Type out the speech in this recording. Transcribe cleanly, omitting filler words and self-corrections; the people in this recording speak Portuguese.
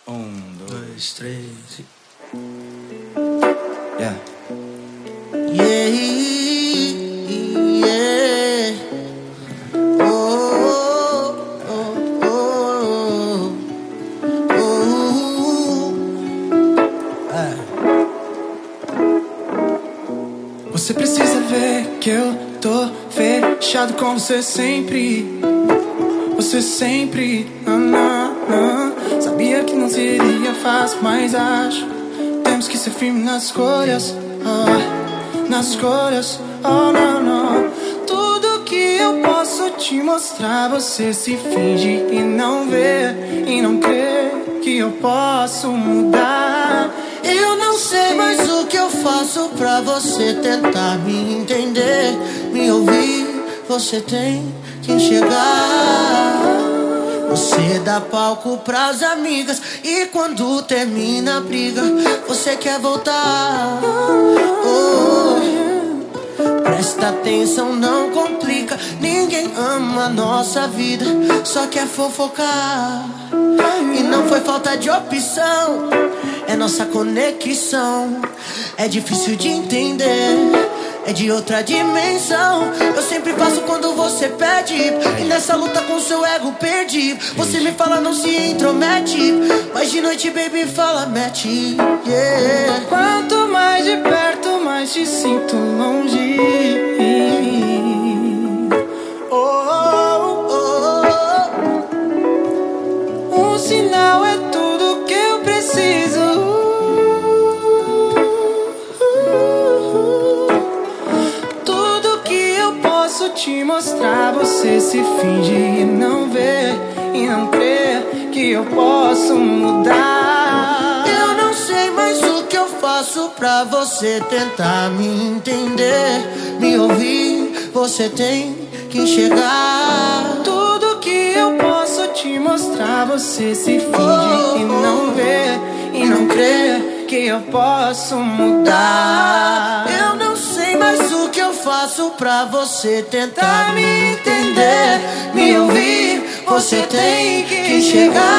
Dois, três. Yeah. Yeah, yeah. Oh, oh, oh, oh, oh. Você precisa ver que eu tô fechado com você sempre. Você sempre, Sabia que não seria fácil, mas acho temos que ser firmes nas escolhas, nas escolhas, não. Tudo que eu posso te mostrar, você se finge e não vê, e não crê que eu posso mudar. Eu não sei mais o que eu faço pra você tentar me entender, me ouvir. Você tem que enxergar. Você dá palco pras amigas e quando termina a briga, você quer voltar. Presta atenção, não complica. Ninguém ama a nossa vida, só quer fofocar. E não foi falta de opção, é nossa conexão. É difícil de entender, é de outra dimensão. Eu sempre faço quando você pede, e nessa luta com seu ego perdi. Você me fala não se intromete, mas de noite baby fala mete, yeah. Quanto mais de perto, mais te sinto longe. Um sinal é tudo que eu preciso. Tudo que eu posso te mostrar, você se finge e não vê, e não crê que eu posso mudar. Eu não sei mais o que eu faço pra você tentar me entender, me ouvir. Você tem que enxergar. Tudo que eu posso te mostrar, você se finge e não vê, e não crê que eu posso mudar. Eu não sei mais o que eu faço pra você tentar me entender, me ouvir. Você tem que enxergar.